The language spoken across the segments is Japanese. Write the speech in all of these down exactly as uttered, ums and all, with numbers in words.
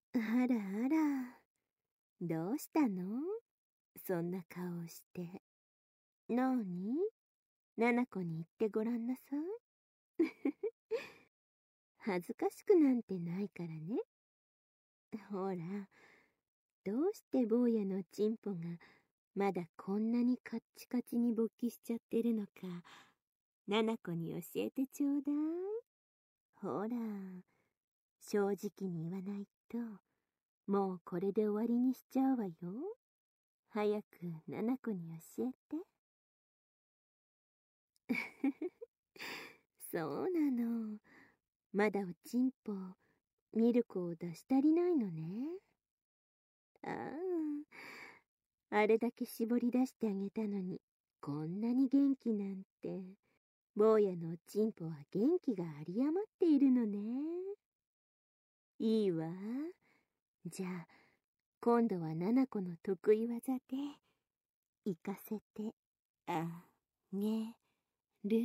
あらあら、どうしたの？そんな顔をして。なーに？ななこに言ってごらんなさい。恥ずかしくなんてないからね。ほら、どうして坊やのチンポがまだこんなにカッチカチに勃起しちゃってるのか、ななこに教えてちょうだい。ほら、正直に言わないと、もうこれで終わりにしちゃうわよ。早くななこに教えて。そうなの。まだおちんぽ、ミルクを出し足りないのね。ああ、あれだけ絞り出してあげたのに、こんなに元気なんて。坊やのおちんぽは元気が有り余っているのね。いいわ。じゃあ、今度はななこの得意技で、行かせてあげる。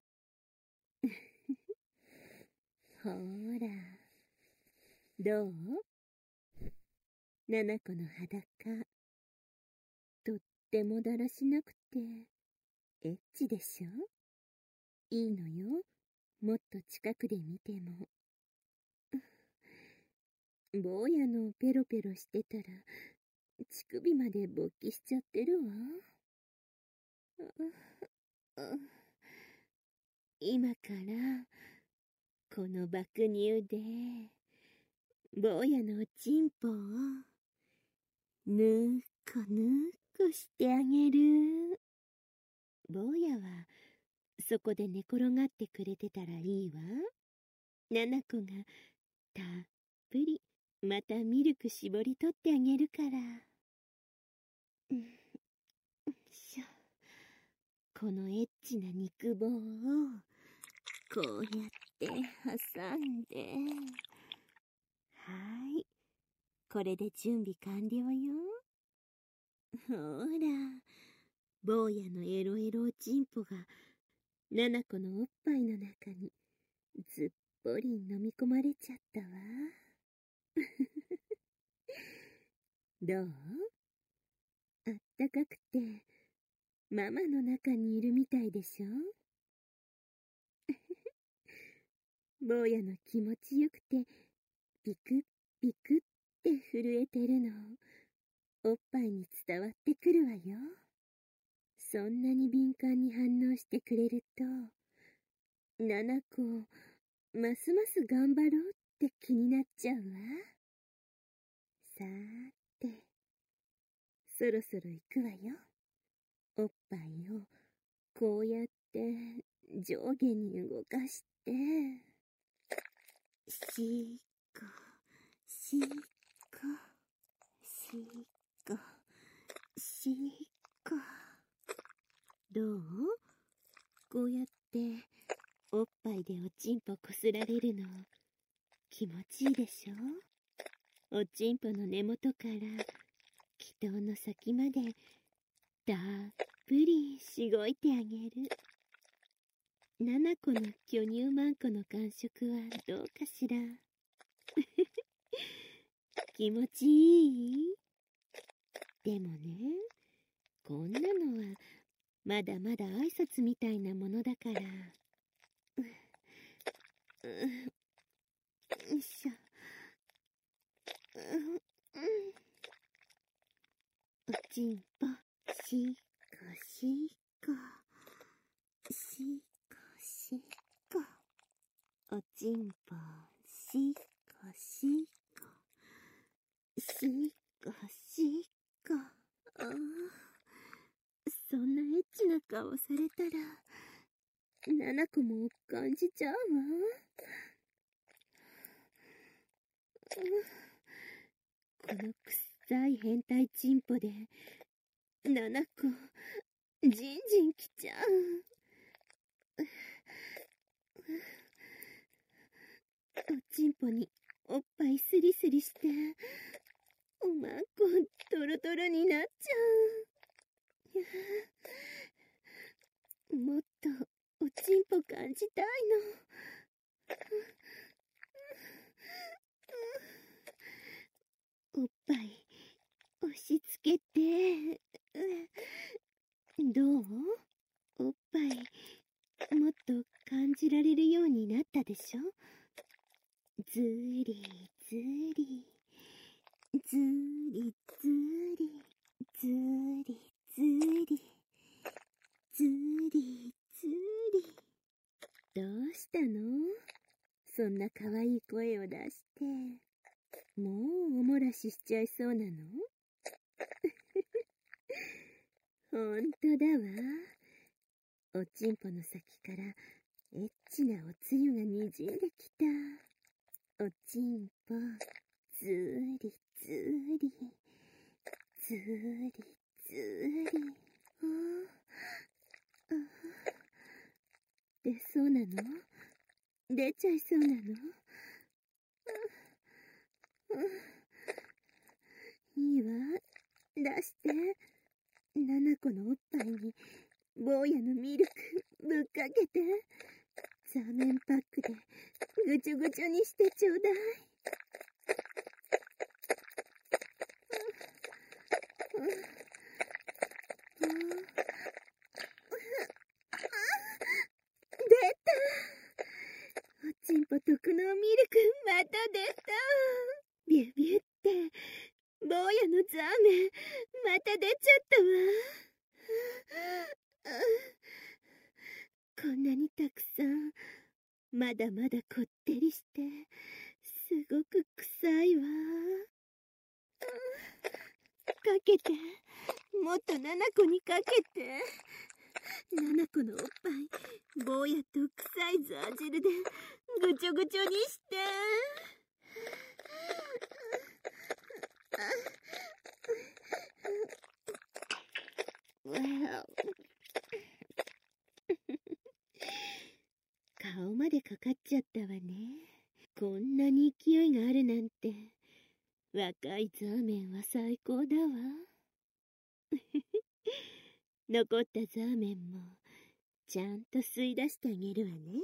ほーら、どう？ななこの裸、とってもだらしなくて、エッチでしょ？いいのよ、もっと近くで見ても。坊やのペロペロしてたら、乳首まで勃起しちゃってるわ。今から、この爆乳で、坊やのおちんぽを、ぬーこぬーこしてあげる。坊やは、そこで寝転がってくれてたらいいわ。ななこが、たっぷり、またミルク絞り取ってあげるから。うん、しょ。このエッチな肉棒を、こうやって挟んで。はーい。これで準備完了よ。ほら、坊やのエロエロおちんぽが、ななこのおっぱいの中に、ずっぽり飲み込まれちゃったわ。どう？あったかくて、ママの中にいるみたいでしょ？坊やの気持ちよくて、ピクッピクって震えてるの、おっぱいに伝わってくるわよ。そんなに敏感に反応してくれると、ななこ、ますます頑張ろうって気になっちゃうわ。さーて、そろそろ行くわよ。おっぱいをこうやって上下に動かして、しーこ、しーこ、しーこ、しーこ。どう？こうやっておっぱいでおちんぽこすられるの気持ちいいでしょ？おちんぽの根元から気筒の先までたっぷりしごいてあげる。ななこの巨乳マンコの感触はどうかしら。気持ちいい？でもね、こんなのはまだまだ挨拶みたいなものだから。う、う、よいしょ。う、うん。おちんぽ、しこしこ。しこしこ。おちんぽ、しこしこ。しこしこ。ああ、そんなエッチな顔されたら、ななこも感じちゃうわ。この臭い変態チンポで、ななこ、じんじんきちゃう。おちんぽにおっぱいスリスリして、おまんこトロトロになっちゃう。もっとおちんぽ感じたいの。 おっぱい、押し付けて。どう？おっぱい、もっと感じられるようになったでしょ？ずりずり、ずりずり、ずりずり、ずりずり。どうしたの？そんな可愛い声を出して。もうおもらししちゃいそうなの？ほんとだわ。おちんぽの先からエッチなおつゆがにじんできた。おちんぽ、ずーりずーり、ずーりずーり。ああ、出そうなの？出ちゃいそうなの？いいわ、出して。ななこのおっぱいに坊やのミルクぶっかけて。ザーメンパックでぐちょぐちょにしてちょうだい。出た！おちんぽ特納ミルクまた出た。ビュビュって坊やのザーメンまた出ちゃったわ。こんなにたくさん、まだまだこってりしてすごく臭いわ。かけて、もっとななこにかけて。ななこのおっぱい、坊やと臭いザー汁でぐちょぐちょにして。顔までかかっちゃったわね。こんなに勢いがあるなんて。若いザーメンは最高だわ。残ったザーメンもちゃんと吸い出してあげるわね。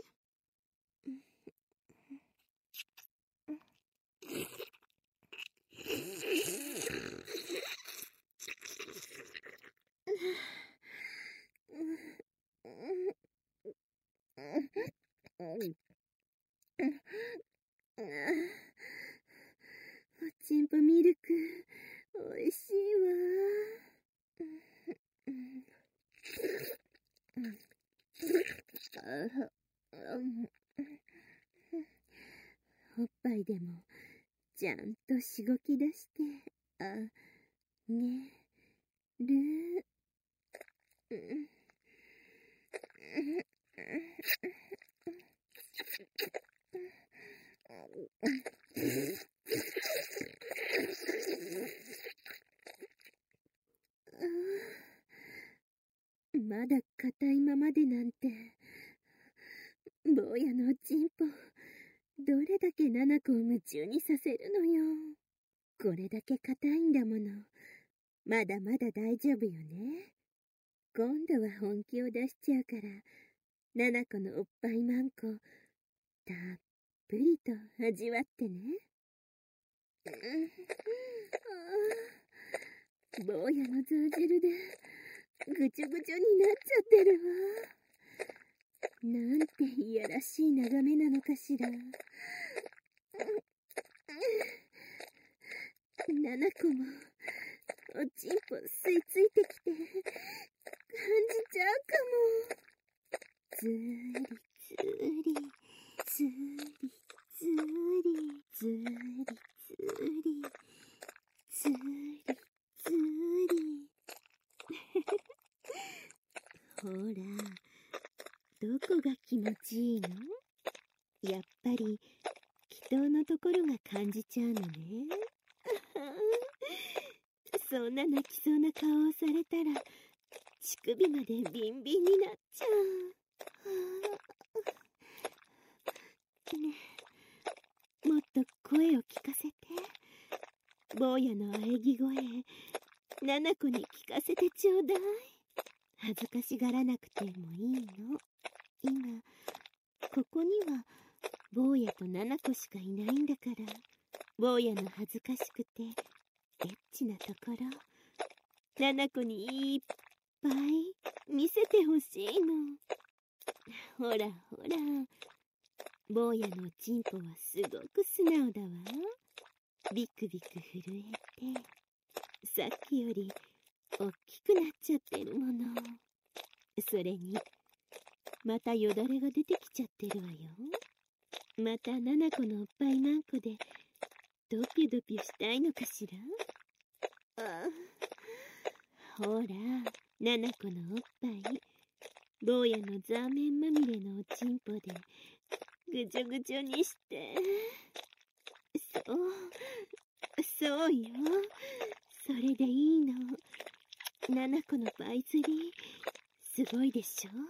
おちんぽミルクおいしいわ。おっぱいでもちゃんとしごき出してあげる。まだ硬いままでなんて。坊やのおちんぽ、どれだけななこを夢中にさせるのよ。これだけ硬いんだもの。まだまだ大丈夫よね。今度は本気を出しちゃうから、ななこのおっぱいまんこ、たっぷりと味わってね。坊やのザー汁でぐちょぐちょになっちゃってるわ。なんていやらしい眺めなのかしら。ななこもおちんぽ吸い付いてきて感じちゃうかも。ずーりずーりずーりずーりずーりずーりずーりずーり。ほら、どこが気持ちいいの？やっぱり気筒のところが感じちゃうのね。そんな泣きそうな顔をされたら乳首までビンビンになっちゃう。ねえ、もっと声を聞かせて。坊やの喘ぎ声、ななこに聞かせてちょうだい。恥ずかしがらなくてもいいの。今ここには坊やとななこしかいないんだから。坊やの恥ずかしくてエッチなところ、ナナコにいっぱい見せてほしいの。ほらほら、坊やのチンポはすごく素直だわ。ビクビク震えて、さっきよりおっきくなっちゃってるもの。それに、またよだれが出てきちゃってるわよ。またナナコのおっぱいマンコでドピュドピュしたいのかしら。ああ、ほら、ナナコのおっぱい、坊やのザーメンまみれのおちんぽでぐちょぐちょにして。そう、そうよ。それでいいの。ナナコのパイ釣り、すごいでしょ。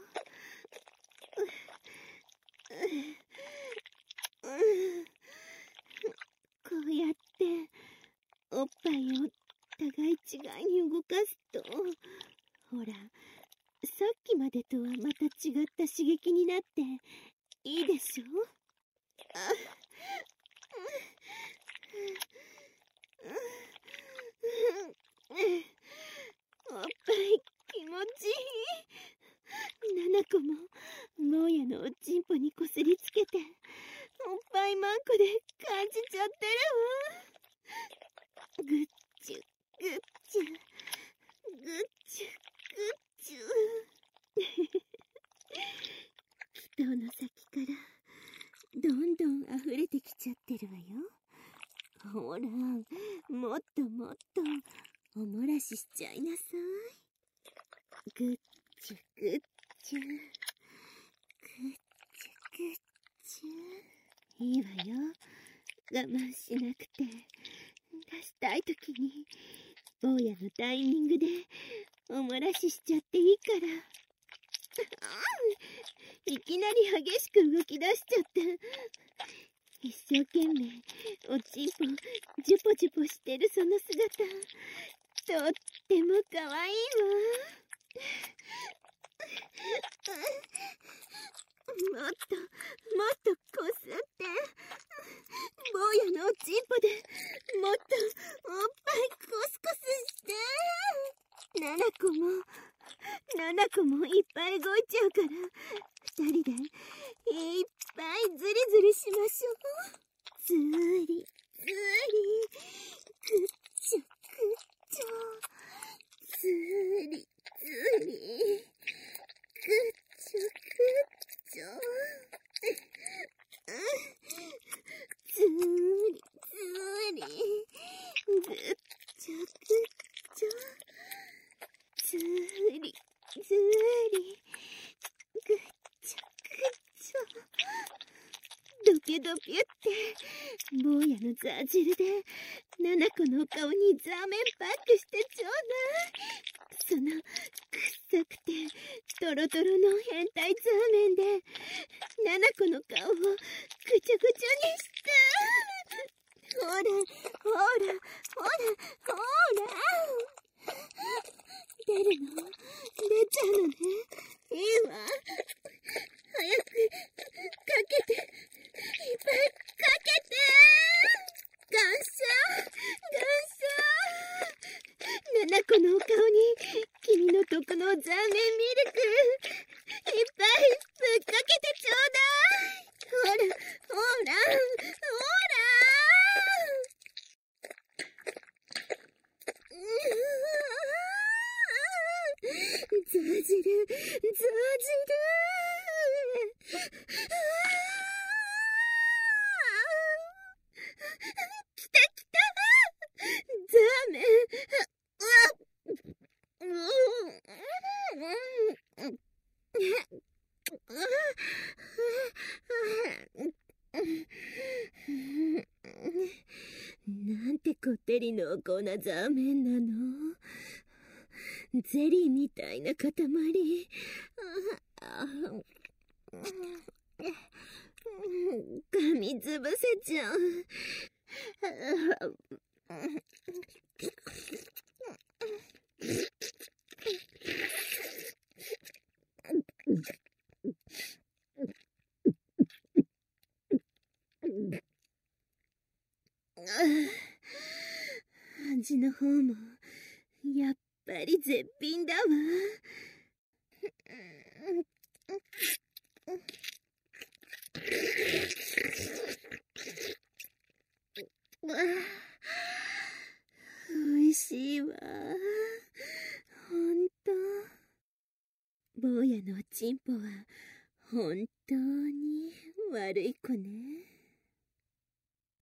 こうやっておっぱいを互い違いに動かすと、ほら、さっきまでとはまた違った刺激になっていいでしょ。あおっぱい気持ちいい。ナナコも坊やのおちんぽにこすりつけておっぱいマンコで感じちゃってるわ。ぐっちゅぐっちゅぐっちゅぐっちゅ気筒の先からどんどん溢れてきちゃってるわよ。ほら、もっともっとおもらししちゃいなさい。ぐっちゅぐっちゅぐっちゅぐっちゅ。いいわよ。我慢しなくて、出したいときに坊やのタイミングでおもらししちゃっていいから。いきなり激しく動き出しちゃって、一生懸命おちんぽジュポジュポしてるその姿、とってもかわいいわ。もっともっとこすって、坊やのおちんぽでもっとおっぱいコスコスして。ナナコもナナコもいっぱい動いちゃうから、二人でいっぱいズリズリしましょう。ズリズリ、ぐっちょぐっちょ、ズリズリ、ぐっちょぐっちょ、ズリズリ、ぐっちょぐっちょ、ズリズリ、ぐっちょぐっちょ。ドピュドピュって坊やのザー汁でナナコの顔にザーメンパックしてちょうだい。そのくっさくてトロトロの変態ザーメンでナナコの顔をぐちょぐちょにして。ほらほらほらほら、出るの？出ちゃうのね。いいわ。早くかけて、いっぱいかけて。感謝感謝。ナナコのお顔に君の毒のザーメンミルクいっぱいぶっかけてちょうだい。ほらほらほら。ザー汁、ザー汁。来た来た。ザーメン。なんてこってり濃厚なザーメンなの。ゼリーみたいな塊。噛みつぶせちゃう。 感じの方も、やっぱり絶品だわ。おいしいわ。ほんと。坊やのおちんぽは、本当に悪い子ね。